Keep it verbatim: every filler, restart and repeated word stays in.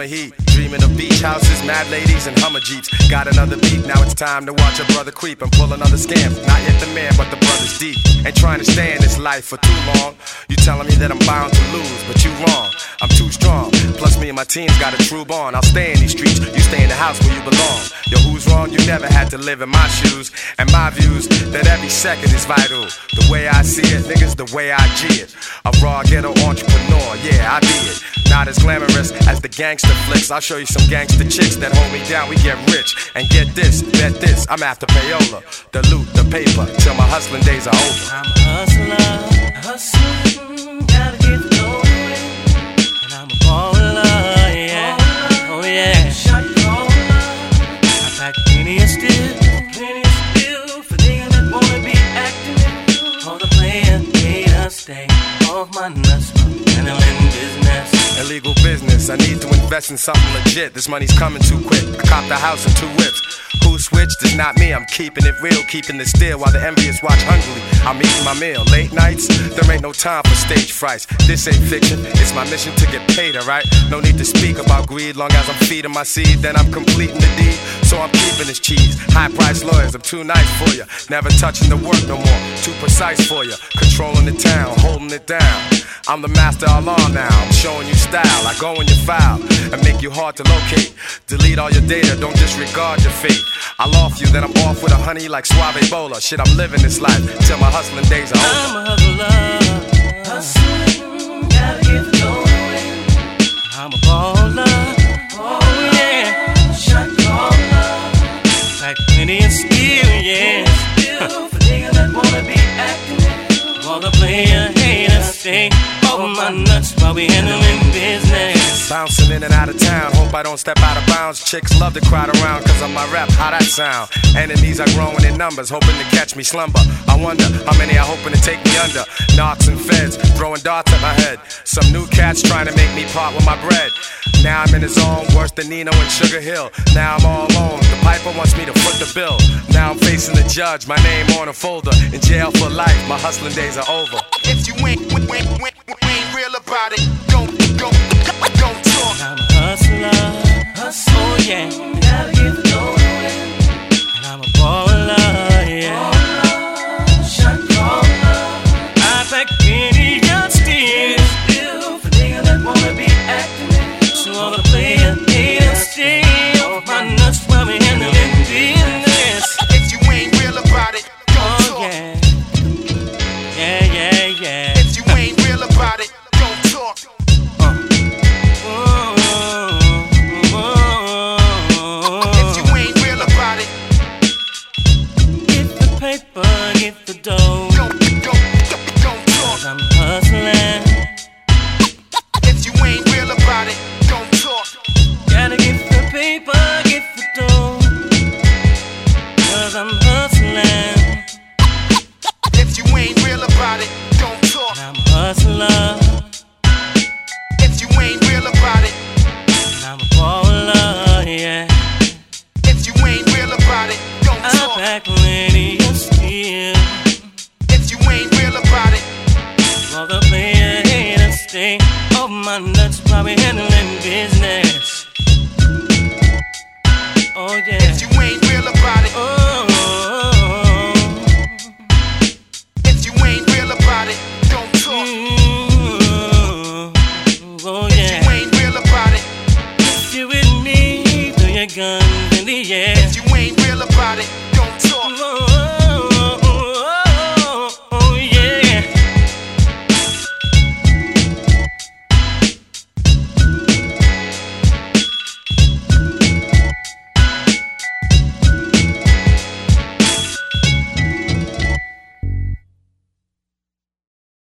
summer heat. Dreaming of beach houses, mad ladies, and Hummer Jeeps. Got another beat, now it's time to watch a brother creep and pull another scam. Not yet the man, but the brother's deep. Ain't trying to stay in this life for too long. You telling me that I'm bound to lose, but you wrong. I'm too strong. Plus me and my team's got a true bond. I'll stay in these streets, you stay in the house where you belong. Yo, who's wrong? You never had to live in my shoes. And my views, that every second is vital. The way I see it, niggas, the way I G it. A raw ghetto entrepreneur, yeah, I be it. Not as glamorous as the gangster flicks. I'll show you some gangster chicks that hold me down, we get rich. And get this, bet this, I'm after payola. The loot, the paper, till my hustling days are over. I'm a hustler, hustling, gotta get the dough. And I'm a baller, yeah, oh yeah. Shot caller, I pack plenty of steel, plenty of steel for niggas that wanna be active. All the player haters stay off my nuts, and I'm in business. Illegal business, I need to invest in something legit. This money's coming too quick, I copped the house and two whips. Who switched? It's not me, I'm keeping it real, keeping it still while the envious watch hungrily. I'm eating my meal. Late nights, there ain't no time for stage frights. This ain't fiction, it's my mission to get paid, alright? No need to speak about greed, long as I'm feeding my seed, then I'm completing the deed. So I'm keeping this cheese. High price lawyers, I'm too nice for you. Never touching the work no more, too precise for you. Controlling the town, holding it down. I'm the master of law now, I'm showing you style. I go in your file and make you hard to locate. Delete all your data, don't disregard your fate. I'll off you, then I'm off with a honey like Suave Ebola. Shit, I'm living this life till my hustling days are over. I'm a hustler, hustling, gotta get the dough. I'm a baller, oh yeah, shot caller, like plenty of steel, yeah. Still for niggas that wanna be active. All the player haters stay over my nuts while we handling business. Bouncing in and out of town, hope I don't step out of bounds. Chicks love to crowd around cause of my rap, how that sound. Enemies are growing in numbers, hoping to catch me slumber. I wonder how many are hoping to take me under. Knocks and feds, throwing darts at my head. Some new cats trying to make me part with my bread. Now I'm in the zone, worse than Nino and Sugar Hill. Now I'm all alone, the piper wants me to foot the bill. Now I'm facing the judge, my name on a folder. In jail for life, my hustling days are over. If you ain't, ain't, ain't, ain't real about it, don't, don't, don't talk. I'm a hustler, hustle, oh yeah, gotta get the dough. And I'm a baller, yeah, baller, shot caller, I pack plenty of steel, still for niggas that wanna be active. So all the players haters stay off my nuts while we handling business. If you ain't real about it, don't oh, talk. Yeah. Yeah, yeah, yeah. If you ain't real about it, don't talk. Uh. Oh, oh, oh. If you ain't real about it, get the paper, get the dough. don't, don't, don't, don't talk. I'm hustling. If you ain't real about it, don't talk. Gotta get the paper, get the dough. Cause I'm hustling. If you ain't real about it, don't talk. I'm a hustler. If you ain't real about it, I'm a baller, yeah. if you ain't real about it, don't I talk. pack plenty of steel. If you ain't real about it, All the player haters stay off my nuts while we handling business. Oh yeah. if you ain't real about it, Oh. if you ain't real about it, don't talk. Ooh, oh If yeah. you ain't real about it, If you with me, throw your guns in the air. if you ain't real about it,